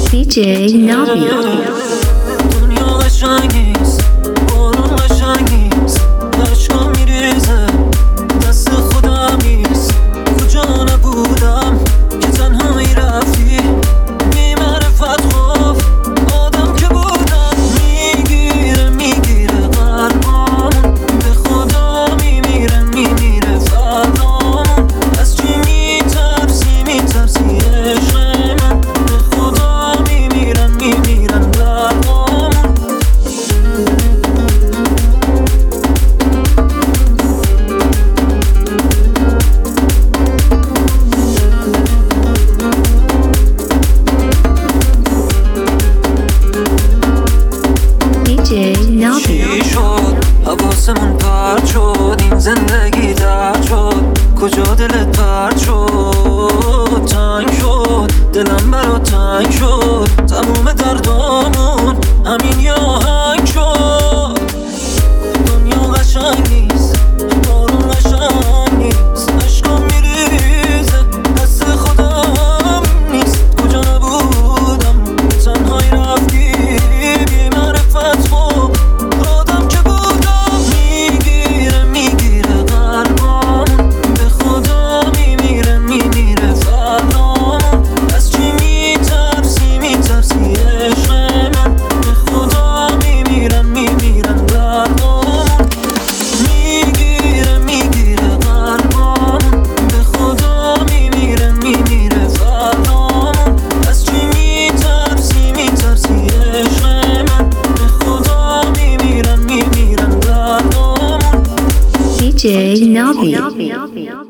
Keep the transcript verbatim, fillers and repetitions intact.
دی جی نابیو. دنیا قشنگ نیست، بارون قشنگ نیست، اشکا میریزه دست خودم نیست. کجا نبودم که تنهایی رفتی بی معرفت خوف آدم که بودم. میگیره میگیره قلبامون، به خدا میمیره میمیره فردامون. از چی میترسی میترسی عشق من، به خدا میمیرن میمیرن قلبامون. دی جی نابیو. چی شد حواسمون پرد شد، این زندگی درد شد، کجا دلت پرد شد. تنگ شد دلم برا تنگ شد، تموم دردامون همین یه آهنگ شد. دنیا قشنگ نیست، بارون قشنگ نیست، اشکا میریزه دست خودم نیست. کجا نبودم تنهایی رفتی بی معرفت خوب آدم که بودم. میگیره میگیره قلبامون، به خدا میمیره میمیره فردامون. از چی میترسی میترسی عشق من، به خدا میمیرن میمیرن قلبامون. میگیره میگیره قلبامون، به خدا میمیره میمیره فردامون. از چی میترسی میترسی عشق من، به خدا میمیرن میمیرن قلبامون. دی جی نابیو.